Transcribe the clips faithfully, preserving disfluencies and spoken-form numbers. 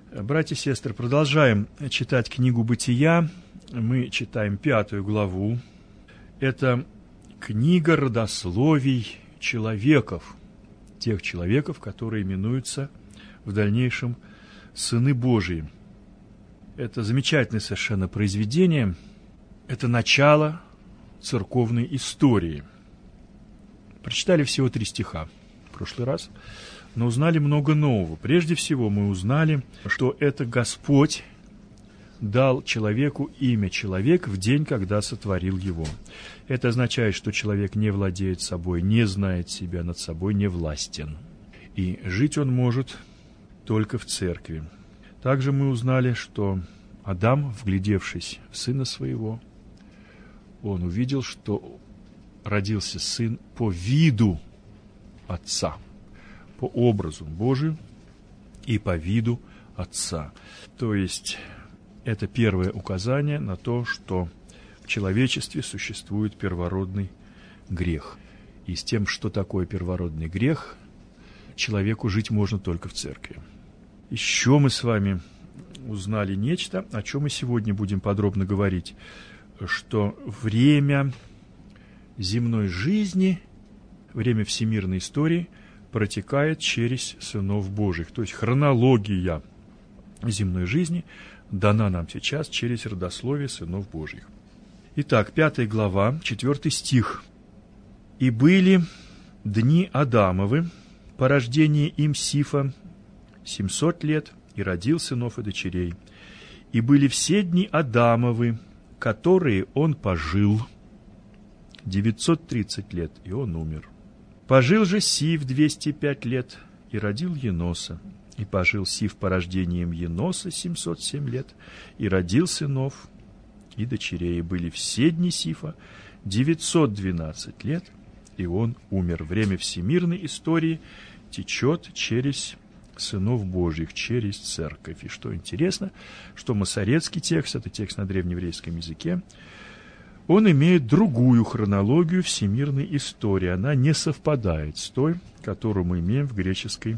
Братья и сестры, продолжаем читать книгу «Бытия». Мы читаем пятую главу. Это книга родословий человеков, тех человеков, которые именуются в дальнейшем сыны Божии. Это замечательное совершенно произведение. Это начало церковной истории. Прочитали всего три стиха в прошлый раз, но узнали много нового. Прежде всего мы узнали, что это Господь дал человеку имя человек в день, когда сотворил его. Это означает, что человек не владеет собой, не знает себя, над собой не властен. И жить он может только в церкви. Также мы узнали, что Адам, вглядевшись в сына своего, он увидел, что родился сын по виду отца, по образу Божию и по виду отца. То есть это первое указание на то, что в человечестве существует первородный грех. И с тем, что такое первородный грех, человеку жить можно только в церкви. Еще мы с вами узнали нечто, о чем мы сегодня будем подробно говорить, что время земной жизни, время всемирной истории протекает через сынов Божьих. То есть хронология земной жизни дана нам сейчас через родословие сынов Божьих. Итак, пятая глава, четвертый стих. «И были дни Адамовы, по рождении им Сифа, семьсот лет, и родил сынов и дочерей. И были все дни Адамовы, которые он пожил, девятьсот тридцать лет, и он умер. Пожил же Сиф двести пять лет, и родил Еноса. И пожил Сиф по рождениям Еноса семьсот семь лет, и родил сынов и дочерей. И были все дни Сифа девятьсот двенадцать лет, и он умер». Время всемирной истории течет через сынов Божьих, через церковь. И что интересно, что масорецкий текст, это текст на древнееврейском языке, он имеет другую хронологию всемирной истории. Она не совпадает с той, которую мы имеем в греческой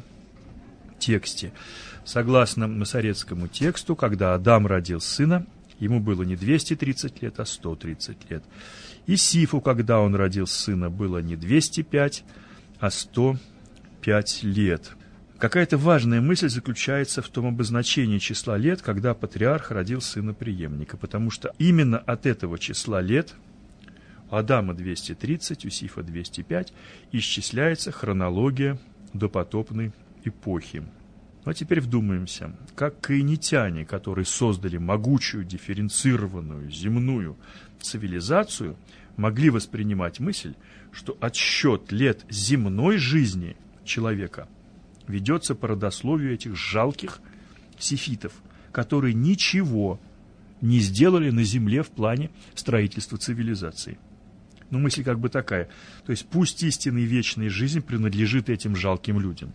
тексте. Согласно масорецкому тексту, когда Адам родил сына, ему было не двести тридцать лет, а сто тридцать лет. И Сифу, когда он родил сына, было не двести пять, а сто пять лет. Какая-то важная мысль заключается в том обозначении числа лет, когда патриарх родил сына преемника, потому что именно от этого числа лет, у Адама двести тридцать, у Сифа двести пять, исчисляется хронология допотопной эпохи. Ну а теперь вдумаемся, как каинитяне, которые создали могучую, дифференцированную, земную цивилизацию, могли воспринимать мысль, что отсчет лет земной жизни человека ведется по родословию этих жалких сифитов, которые ничего не сделали на земле в плане строительства цивилизации. Ну, мысль как бы такая. То есть пусть истинная и вечная жизнь принадлежит этим жалким людям,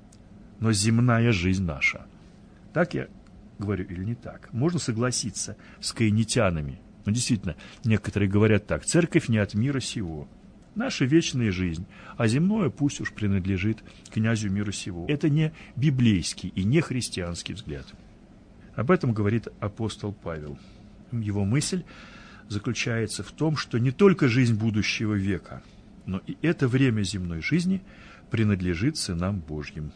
но земная жизнь наша. Так я говорю или не так? Можно согласиться с каинитянами. Но действительно, некоторые говорят так: церковь не от мира сего. Наша вечная жизнь, а земное пусть уж принадлежит князю мира сего. Это не библейский и не христианский взгляд. Об этом говорит апостол Павел. Его мысль заключается в том, что не только жизнь будущего века, но и это время земной жизни принадлежит сынам Божьим.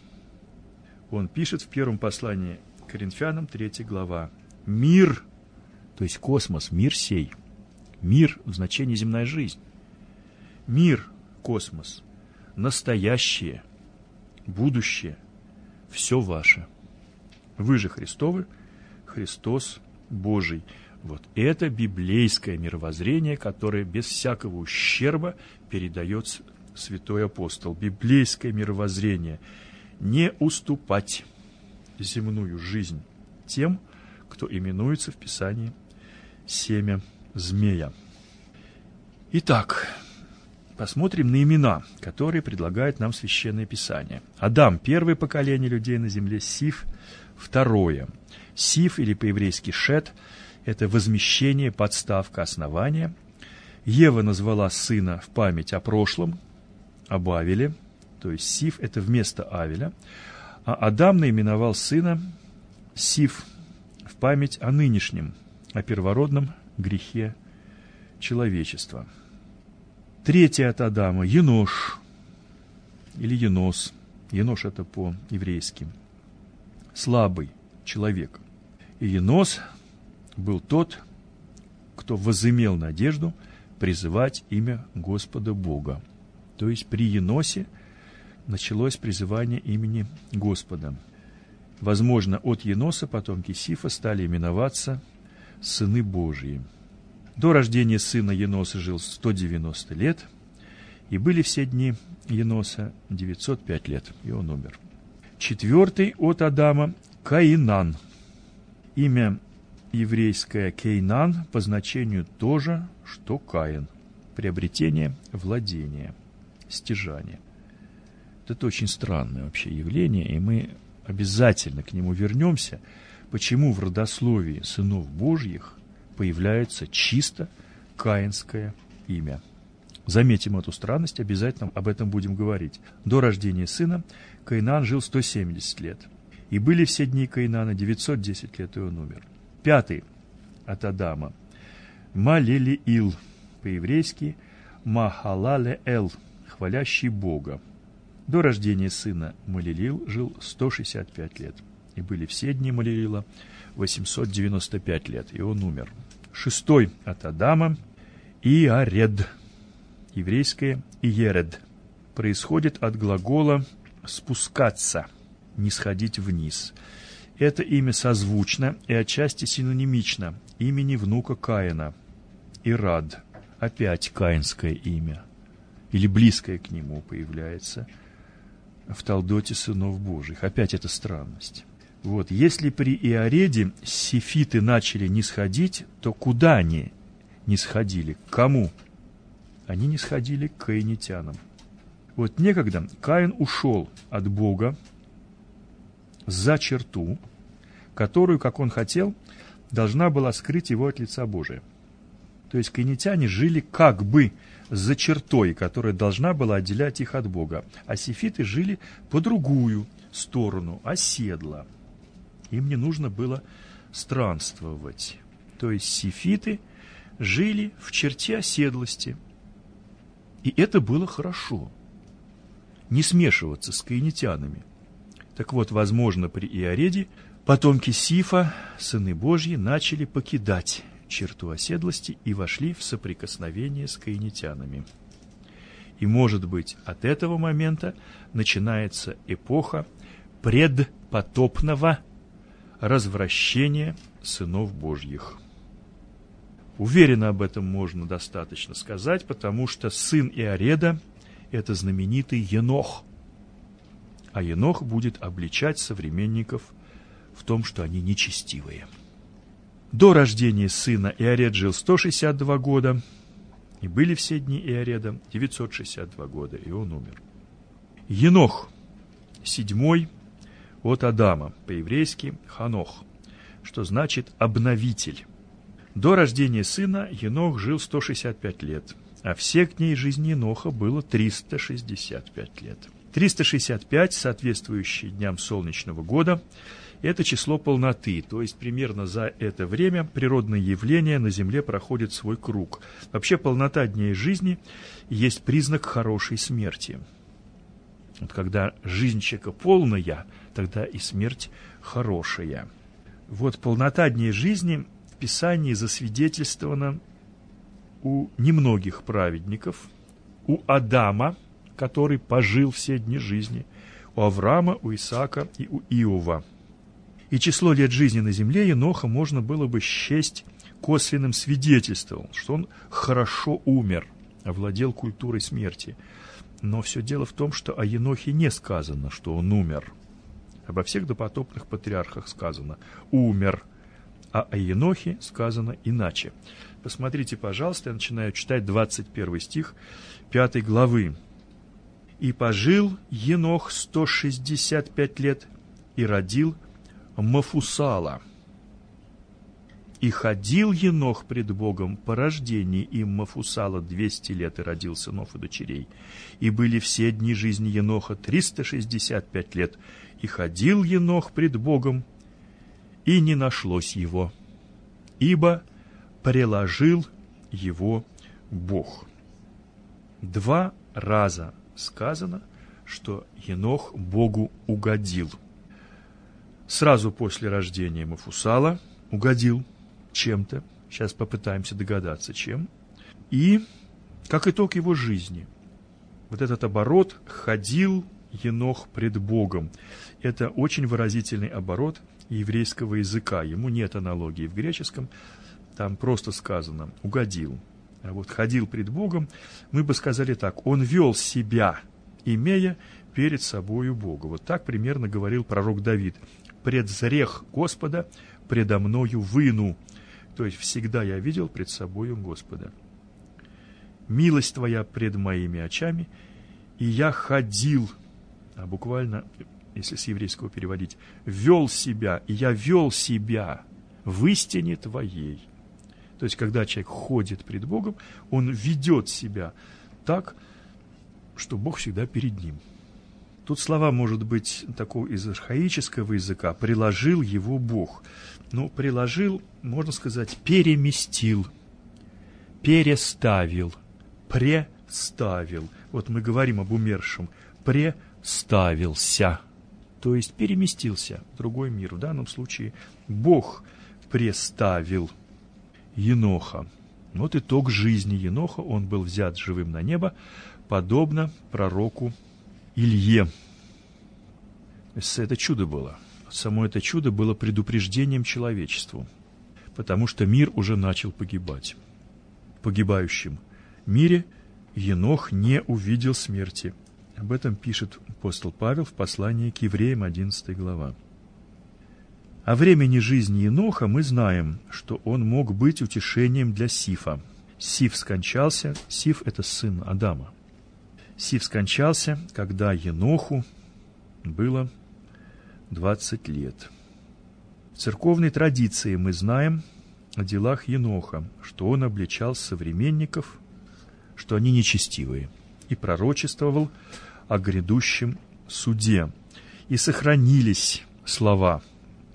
Он пишет в первом послании к Коринфянам, третья глава: «Мир», то есть космос, мир сей, мир в значении земная жизнь, мир, космос, настоящее, будущее, все ваше. Вы же Христовы, Христос Божий. Вот это библейское мировоззрение, которое без всякого ущерба передает святой апостол. Библейское мировоззрение: не уступать земную жизнь тем, кто именуется в Писании семя змея. Итак, посмотрим на имена, которые предлагает нам Священное Писание. Адам – первое поколение людей на земле, Сиф – второе. Сиф, или по-еврейски Шет, это возмещение, подставка, основание. Ева назвала сына в память о прошлом, об Авеле, то есть Сиф – это вместо Авеля, а Адам наименовал сына Сиф в память о нынешнем, о первородном грехе человечества. Третий от Адама – Енош или Енос. Енош – это по-еврейски. Слабый человек. И Енос был тот, кто возымел надежду призывать имя Господа Бога. То есть при Еносе началось призывание имени Господа. Возможно, от Еноса потомки Сифа стали именоваться сыны Божьи. До рождения сына Еноса жил сто девяносто лет, и были все дни Еноса девятьсот пять лет, и он умер. Четвертый от Адама – Каинан. Имя еврейское Кейнан по значению то же, что Каин. Приобретение, владение, стяжание. Это очень странное вообще явление, и мы обязательно к нему вернемся, почему в родословии сынов Божьих появляется чисто каинское имя. Заметим эту странность, обязательно об этом будем говорить. До рождения сына Каинан жил сто семьдесят лет. И были все дни Каинана девятьсот десять лет, и он умер. Пятый от Адама – Малелиил, по-еврейски Махалале-эл, хвалящий Бога. До рождения сына Малелиил жил сто шестьдесят пять лет. И были все дни Малелиила восемьсот девяносто пять лет, и он умер. Шестой от Адама – Иаред, еврейское Иеред, происходит от глагола «спускаться», «не сходить вниз». Это имя созвучно и отчасти синонимично имени внука Каина – Ирад, опять каинское имя, или близкое к нему появляется в Толдоте сынов Божьих. Опять эта странность. Вот, если при Иареде сифиты начали нисходить, то куда они нисходили? К кому? Они нисходили к каинитянам. Вот некогда Каин ушел от Бога за черту, которую, как он хотел, должна была скрыть его от лица Божия. То есть каинитяне жили как бы за чертой, которая должна была отделять их от Бога, а сифиты жили по другую сторону, оседло. Им не нужно было странствовать. То есть сифиты жили в черте оседлости. И это было хорошо. Не смешиваться с каинитянами. Так вот, возможно, при Иареде потомки Сифа, сыны Божьи, начали покидать черту оседлости и вошли в соприкосновение с каинитянами. И, может быть, от этого момента начинается эпоха предпотопного развращения сынов Божьих. Уверенно об этом можно достаточно сказать, потому что сын Иареда – это знаменитый Енох. А Енох будет обличать современников в том, что они нечестивые. До рождения сына Иаред жил сто шестьдесят два года, и были все дни Иареда девятьсот шестьдесят два года, и он умер. Енох, седьмой от Адама, по-еврейски Ханох, что значит «обновитель». До рождения сына Енох жил сто шестьдесят пять лет, а всех дней жизни Еноха было триста шестьдесят пять лет. триста шестьдесят пять, соответствующие дням солнечного года, это число полноты, то есть примерно за это время природные явления на Земле проходят свой круг. Вообще полнота дней жизни есть признак хорошей смерти. Вот когда жизнь человека полная, тогда и смерть хорошая. Вот полнота дней жизни в Писании засвидетельствована у немногих праведников, у Адама, который пожил все дни жизни, у Авраама, у Исаака и у Иова. И число лет жизни на земле Еноха можно было бы счесть косвенным свидетельством, что он хорошо умер, овладел культурой смерти. Но все дело в том, что о Енохе не сказано, что он умер. Обо всех допотопных патриархах сказано «умер», а о Енохе сказано иначе. Посмотрите, пожалуйста, я начинаю читать двадцать первый стих пятой главы. «И пожил Енох сто шестьдесят пять лет, и родил Мафусала. И ходил Енох пред Богом по рождении им Мафусала двести лет, и родил сынов и дочерей. И были все дни жизни Еноха триста шестьдесят пять лет, и ходил Енох пред Богом, и не нашлось его, ибо приложил его Бог». Два раза сказано, что Енох Богу угодил. Сразу после рождения Мафусала угодил чем-то, сейчас попытаемся догадаться, чем, и как итог его жизни. Вот этот оборот «ходил Енох пред Богом» – это очень выразительный оборот еврейского языка. Ему нет аналогии в греческом, там просто сказано «угодил». А вот «ходил пред Богом» мы бы сказали так: он вел себя, имея перед собою Бога. Вот так примерно говорил пророк Давид: «Предзрех Господа предо мною выну». То есть всегда я видел пред собою Господа. «Милость Твоя пред моими очами, и я ходил», а буквально, если с еврейского переводить, «вел себя, и я вел себя в истине Твоей». То есть, когда человек ходит пред Богом, он ведет себя так, что Бог всегда перед ним. Тут слова, может быть, такого из архаического языка: «приложил его Бог». Ну, «приложил», можно сказать, «переместил», «переставил», «преставил». Вот мы говорим об умершем: «преставился», то есть переместился в другой мир. В данном случае Бог преставил Еноха. Вот итог жизни Еноха. Он был взят живым на небо, подобно пророку Илье. Это чудо было. Само это чудо было предупреждением человечеству, потому что мир уже начал погибать. В погибающем мире Енох не увидел смерти. Об этом пишет апостол Павел в послании к евреям, одиннадцатая глава. О времени жизни Еноха мы знаем, что он мог быть утешением для Сифа. Сиф скончался, Сиф – это сын Адама. Сиф скончался, когда Еноху было двадцать лет. В церковной традиции мы знаем о делах Еноха, что он обличал современников, что они нечестивые, и пророчествовал о грядущем суде. И сохранились слова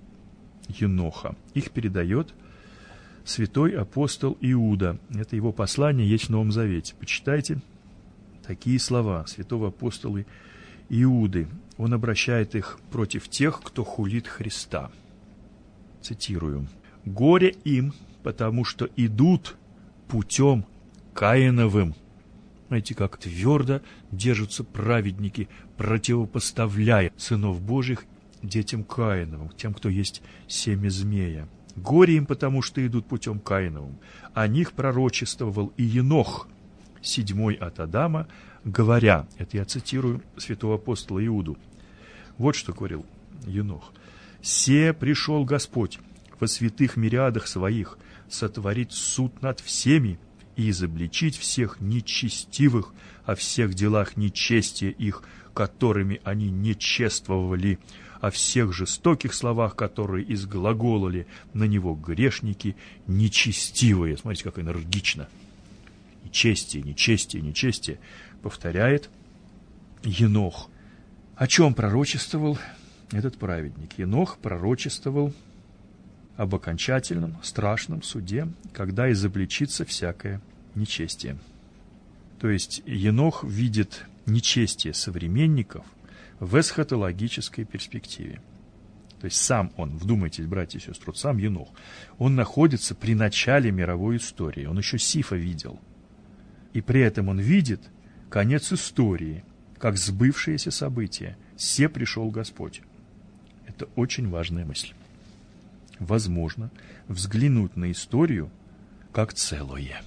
Еноха. Их передает святой апостол Иуда. Это его послание есть в Новом Завете. Почитайте такие слова святого апостола Иуды. Он обращает их против тех, кто хулит Христа. Цитирую: «Горе им, потому что идут путем Каиновым». Знаете, как твердо держатся праведники, противопоставляя сынов Божьих детям Каиновым, тем, кто есть семя змея. Горе им, потому что идут путем Каиновым. О них пророчествовал и Енох, седьмой от Адама, говоря, это я цитирую святого апостола Иуду, вот что говорил Енох: «Се пришел Господь во святых мириадах своих сотворить суд над всеми и изобличить всех нечестивых о всех делах нечестия их, которыми они нечествовали, о всех жестоких словах, которые изглаголали на него грешники нечестивые». Смотрите, как энергично. Нечестие, нечестие, нечестие, повторяет Енох. О чем пророчествовал этот праведник? Енох пророчествовал об окончательном, страшном суде, когда изобличится всякое нечестие. То есть Енох видит нечестие современников в эсхатологической перспективе. То есть сам он, вдумайтесь, братья и сестры, сам Енох, он находится при начале мировой истории, он еще Сифа видел. И при этом он видит конец истории, как сбывшееся событие. «Се пришел Господь». Это очень важная мысль. Возможно взглянуть на историю как целое.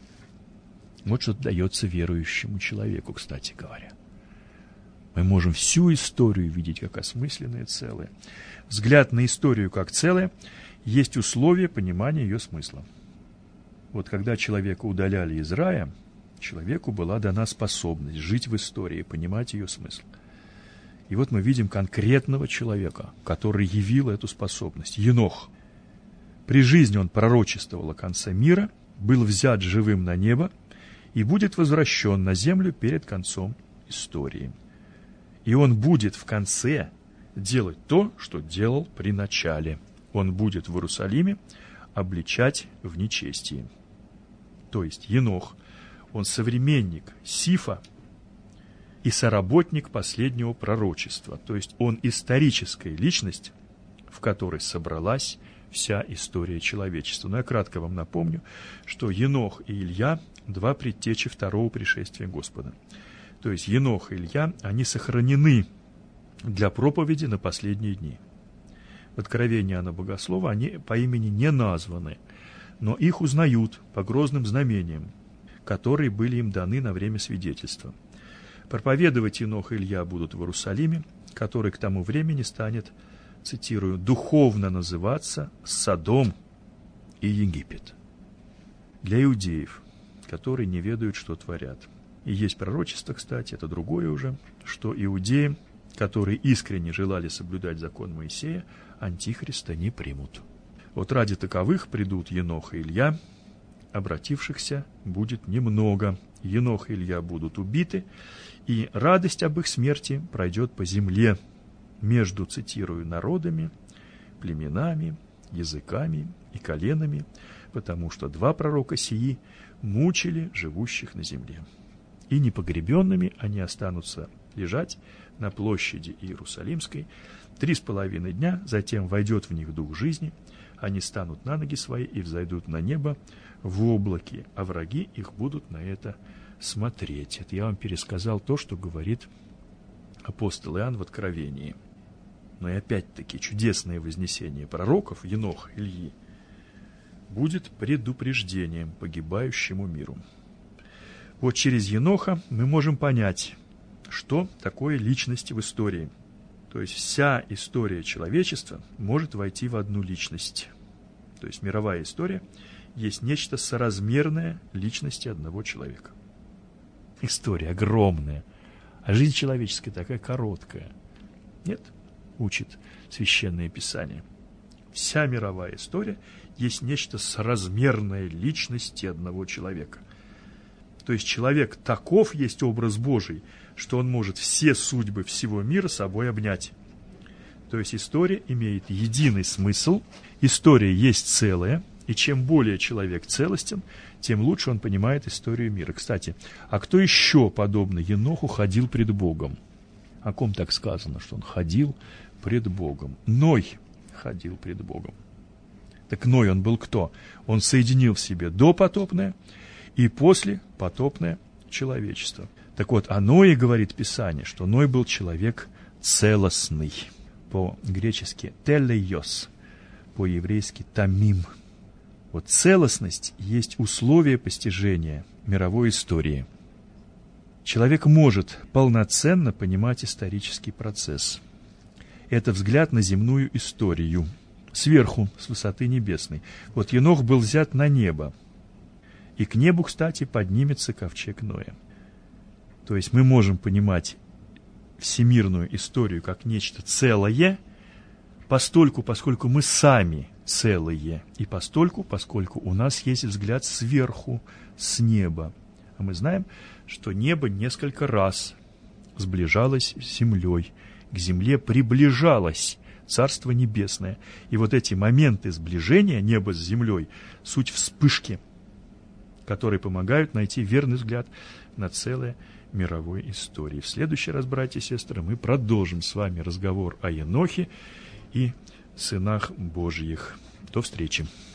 Вот что дается верующему человеку, кстати говоря. Мы можем всю историю видеть как осмысленное целое. Взгляд на историю как целое есть условие понимания ее смысла. Вот когда человека удаляли из рая, человеку была дана способность жить в истории, понимать ее смысл. И вот мы видим конкретного человека, который явил эту способность. Енох. При жизни он пророчествовал о конце мира, был взят живым на небо и будет возвращен на землю перед концом истории. И он будет в конце делать то, что делал при начале. он будет в Иерусалиме обличать в нечестии. То есть Енох, он современник Сифа и соработник последнего пророчества. То есть он историческая личность, в которой собралась вся история человечества. Но я кратко вам напомню, что Енох и Илья – два предтечи второго пришествия Господа. То есть Енох и Илья, они сохранены для проповеди на последние дни. В Откровении Иоанна Богослова они по имени не названы, но их узнают по грозным знамениям, которые были им даны на время свидетельства. Проповедовать Енох и Илья будут в Иерусалиме, который к тому времени станет, цитирую, «духовно называться Содом и Египет». Для иудеев, которые не ведают, что творят. И есть пророчество, кстати, это другое уже, что иудеи, которые искренне желали соблюдать закон Моисея, Антихриста не примут. Вот ради таковых придут Енох и Илья, обратившихся будет немного. Енох и Илья будут убиты, и радость об их смерти пройдет по земле между, цитирую, народами, племенами, языками и коленами, потому что два пророка сии мучили живущих на земле. И непогребенными они останутся лежать на площади Иерусалимской три с половиной дня, затем войдет в них дух жизни, они станут на ноги свои и взойдут на небо в облаке, а враги их будут на это смотреть. Это я вам пересказал то, что говорит апостол Иоанн в Откровении. Но и опять-таки чудесное вознесение пророков, Енох, Ильи, будет предупреждением погибающему миру. Вот через Еноха мы можем понять, что такое личность в истории. То есть вся история человечества может войти в одну личность. То есть мировая история есть нечто соразмерное личности одного человека. История огромная, а жизнь человеческая такая короткая. Нет, учит Священное Писание. Вся мировая история есть нечто соразмерное личности одного человека. То есть человек таков есть образ Божий, что он может все судьбы всего мира собой обнять. То есть история имеет единый смысл, история есть целая, и чем более человек целостен, тем лучше он понимает историю мира. Кстати, а кто еще, подобно Еноху, ходил пред Богом? О ком так сказано, что он ходил пред Богом? Ной ходил пред Богом. Так Ной, он был кто? Он соединил в себе допотопное и послепотопное человечество. Так вот, о Ное говорит Писание, что Ной был человек целостный. По-гречески телейос, по-еврейски тамим. Вот целостность есть условие постижения мировой истории. Человек может полноценно понимать исторический процесс. Это взгляд на земную историю, сверху, с высоты небесной. Вот Енох был взят на небо, и к небу, кстати, поднимется ковчег Ноя. То есть мы можем понимать всемирную историю как нечто целое, постольку, поскольку мы сами целые, и постольку, поскольку у нас есть взгляд сверху, с неба. А мы знаем, что небо несколько раз сближалось с землей, к земле приближалось Царство Небесное. И вот эти моменты сближения неба с землей — суть вспышки, которые помогают найти верный взгляд на целое мировой истории. В следующий раз, братья и сестры, мы продолжим с вами разговор о Енохе и сынах Божьих. До встречи.